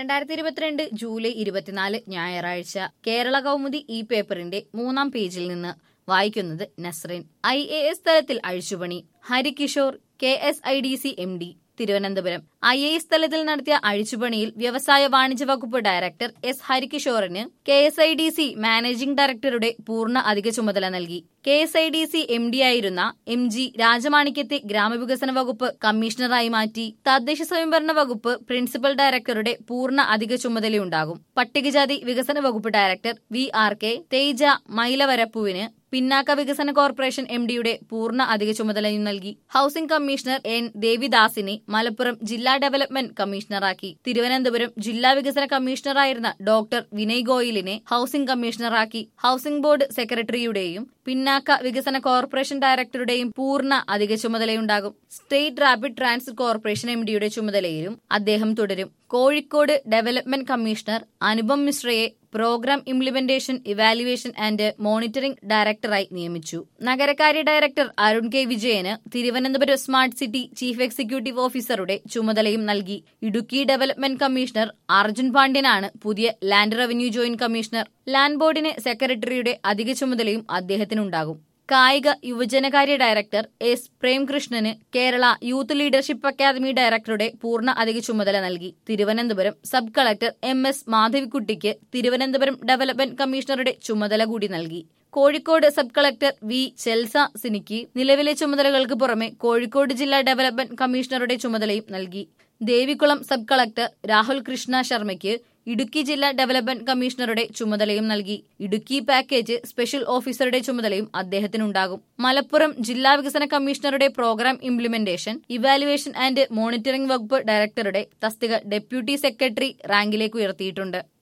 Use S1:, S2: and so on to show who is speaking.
S1: 2022 July 24 ഞായറാഴ്ച കേരള കൗമുദി ഈ പേപ്പറിന്റെ 3-ാം പേജിൽ നിന്ന് വായിക്കുന്നത് നസ്രീൻ. IAS തലത്തിൽ അഴിച്ചുപണി. Harikishore KSIDC MD Thiruvananthapuram. IAS തലത്തിൽ നടത്തിയ അഴിച്ചുപണിയിൽ വ്യവസായ വാണിജ്യ വകുപ്പ് ഡയറക്ടർ എസ് ഹരികിഷോറിന് KSIDC മാനേജിംഗ് ഡയറക്ടറുടെ പൂർണ്ണ അധിക ചുമതല നൽകി. KSIDC MD ആയിരുന്ന MG രാജമാണിക്യത്തെ ഗ്രാമവികസന വകുപ്പ് കമ്മീഷണറായി മാറ്റി. തദ്ദേശ സ്വയംഭരണ വകുപ്പ് പ്രിൻസിപ്പൽ ഡയറക്ടറുടെ പൂർണ്ണ അധിക ചുമതലയുണ്ടാകും. പട്ടികജാതി വികസന വകുപ്പ് ഡയറക്ടർ VRK തേജ മൈലവരപ്പുവിന് പിന്നാക്ക വികസന കോർപ്പറേഷൻ MDയുടെ പൂർണ്ണ അധിക ചുമതലയും നൽകി. ഹൌസിംഗ് കമ്മീഷണർ N ദേവിദാസിനെ മലപ്പുറം ജില്ലാ ഡെവലപ്മെന്റ് കമ്മീഷണറാക്കി. തിരുവനന്തപുരം ജില്ലാ വികസന കമ്മീഷണറായിരുന്ന ഡോക്ടർ വിനയ് ഗോയലിനെ ഹൌസിംഗ് കമ്മീഷണറാക്കി. ഹൌസിംഗ് ബോർഡ് സെക്രട്ടറിയുടെയും പിന്നാക്ക വികസന കോർപ്പറേഷൻ ഡയറക്ടറുടെയും പൂർണ്ണ അധിക ചുമതലയുണ്ടാകും. സ്റ്റേറ്റ് റാപ്പിഡ് ട്രാൻസിറ്റ് കോർപ്പറേഷൻ MDയുടെ ചുമതലയിലും അദ്ദേഹം തുടരും. കോഴിക്കോട് ഡെവലപ്മെന്റ് കമ്മീഷണർ അനുപം മിശ്രയെ programme implementation evaluation and monitoring ഡയറക്ടറായി നിയമിച്ചു. നഗരകാര്യ ഡയറക്ടർ അരുൺ കെ വിജയന് Thiruvananthapuram smart city chief executive ഓഫീസറുടെ ചുമതലയും നൽകി. ഇടുക്കി ഡെവലപ്മെന്റ് കമ്മീഷണർ അർജുൻ പാണ്ഡ്യനാണ് പുതിയ land revenue joint commissioner. Land ബോർഡിന് സെക്രട്ടറിയുടെ അധിക ചുമതലയും അദ്ദേഹത്തിനുണ്ടാകും. കായിക യുവജനകാര്യ ഡയറക്ടർ S പ്രേംകൃഷ്ണന് കേരള യൂത്ത് ലീഡർഷിപ്പ് അക്കാദമി ഡയറക്ടറുടെ പൂർണ്ണ അധിക ചുമതല നൽകി. തിരുവനന്തപുരം സബ് കളക്ടർ MS മാധവിക്കുട്ടിക്ക് തിരുവനന്തപുരം ഡെവലപ്മെന്റ് കമ്മീഷണറുടെ ചുമതല കൂടി നൽകി. Kozhikode sub collector V Chelsa സിനിക്ക് നിലവിലെ ചുമതലകൾക്ക് പുറമെ കോഴിക്കോട് ജില്ലാ ഡെവലപ്മെന്റ് കമ്മീഷണറുടെ ചുമതലയും നൽകി. ദേവികുളം സബ് കളക്ടർ രാഹുൽ കൃഷ്ണ ശർമ്മയ്ക്ക് ഇടുക്കി ജില്ലാ ഡെവലപ്മെന്റ് കമ്മീഷണറുടെ ചുമതലയും നൽകി. ഇടുക്കി പാക്കേജ് സ്പെഷ്യൽ ഓഫീസറുടെ ചുമതലയും അദ്ദേഹത്തിനുണ്ടാകും. മലപ്പുറം ജില്ലാ വികസന കമ്മീഷണറുടെ programme implementation evaluation and monitoring വകുപ്പ് ഡയറക്ടറുടെ തസ്തിക ഡെപ്യൂട്ടി സെക്രട്ടറി റാങ്കിലേക്ക് ഉയർത്തിയിട്ടുണ്ട്.